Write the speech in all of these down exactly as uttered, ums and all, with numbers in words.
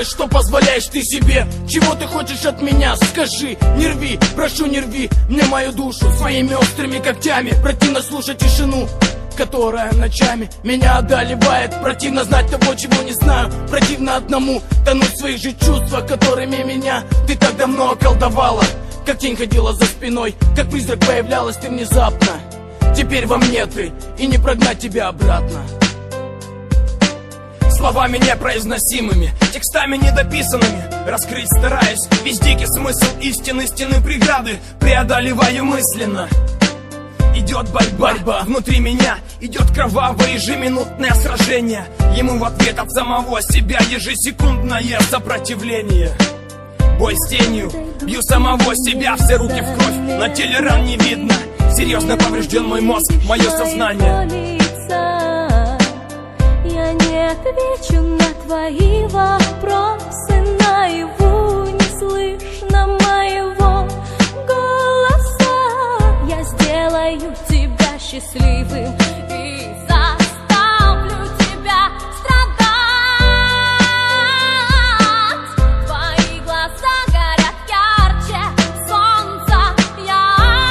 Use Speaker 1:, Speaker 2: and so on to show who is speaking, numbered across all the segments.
Speaker 1: делаешь, что позволяешь ты себе? Чего ты хочешь от меня? Скажи, не рви, прошу, не рви мне мою душу своими острыми когтями. Противно слушать тишину, которая ночами меня одолевает. Противно знать того, чего не знаю. Противно одному тонуть в своих же чувствах, которыми меня ты так давно околдовала. Как тень ходила за спиной, как призрак появлялась ты внезапно. Теперь во мне ты, и не прогнать тебя обратно.
Speaker 2: Словами непроизносимыми, текстами недописанными раскрыть стараюсь весь дикий смысл истины, стены преграды преодолеваю мысленно. Идет борьба, борьба внутри меня, идет кровавое ежеминутное сражение. Ему в ответ от самого себя ежесекундное сопротивление. Бой с тенью, бью самого себя, все руки в кровь, на теле ран не видно. Серьезно поврежден мой мозг, мое сознание.
Speaker 3: Я не отвечу на твои вопросы, наяву не слышно моего голоса. Я сделаю тебя счастливым и заставлю тебя страдать. Твои глаза горят ярче солнца, я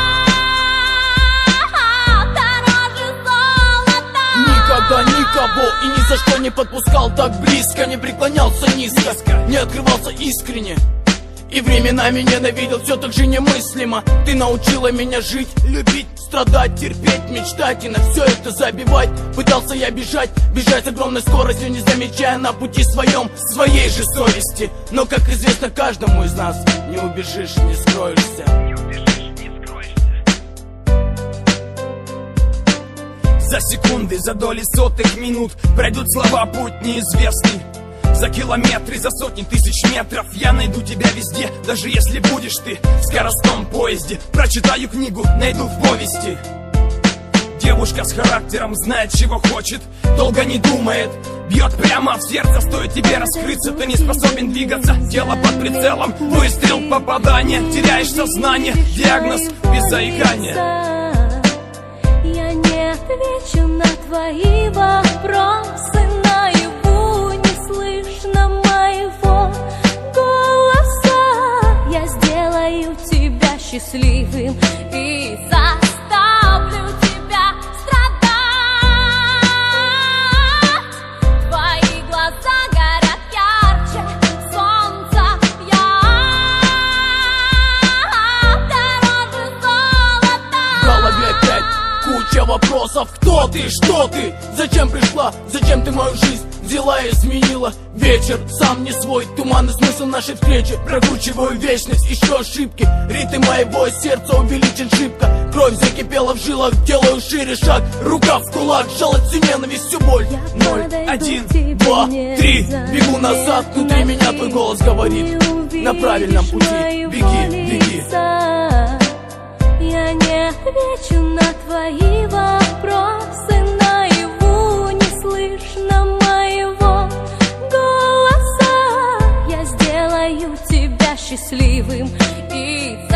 Speaker 3: дороже золота.
Speaker 1: Никогда никого и ни за что не подпускал так близко, не преклонялся низко, не открывался искренне. И временами ненавидел все так же немыслимо. Ты научила меня жить, любить, страдать, терпеть, мечтать и на все это забивать. Пытался я бежать, бежать с огромной скоростью, не замечая на пути своем своей же совести. Но, как известно каждому из нас, не убежишь, не скроешься.
Speaker 2: За секунды, за доли сотых минут пройдут слова путь неизвестный. За километры, за сотни тысяч метров я найду тебя везде, даже если будешь ты в скоростном поезде. Прочитаю книгу, найду в повести. Девушка с характером знает, чего хочет, долго не думает, бьет прямо в сердце. Стоит тебе раскрыться, ты не способен двигаться. Тело под прицелом, выстрел, попадание, теряешь сознание, диагноз без заикания.
Speaker 3: Я не отвечу на твои вопросы, наяву не слышно моего голоса. Я сделаю тебя счастливым и заставлю тебя страдать. Твои глаза горят ярче солнца, я дороже золота.
Speaker 1: В голове опять куча вопросов. Кто ты? Что ты? Зачем пришла? Зачем ты мою жизнь взяла и изменила? Вечер сам не свой, туманный смысл нашей встречи. Прокручиваю вечность, ищу ошибки. Ритм моего сердца увеличен шибко. Кровь закипела в жилах, делаю шире шаг. Рука в кулак, жалость всю ненависть, всю боль. Ноль, один, два, три. Бегу назад, внутри меня твой голос говорит: на правильном пути, беги, беги.
Speaker 3: Я не отвечу на твои вопросы, наяву не слышно моего голоса. Я сделаю тебя счастливым и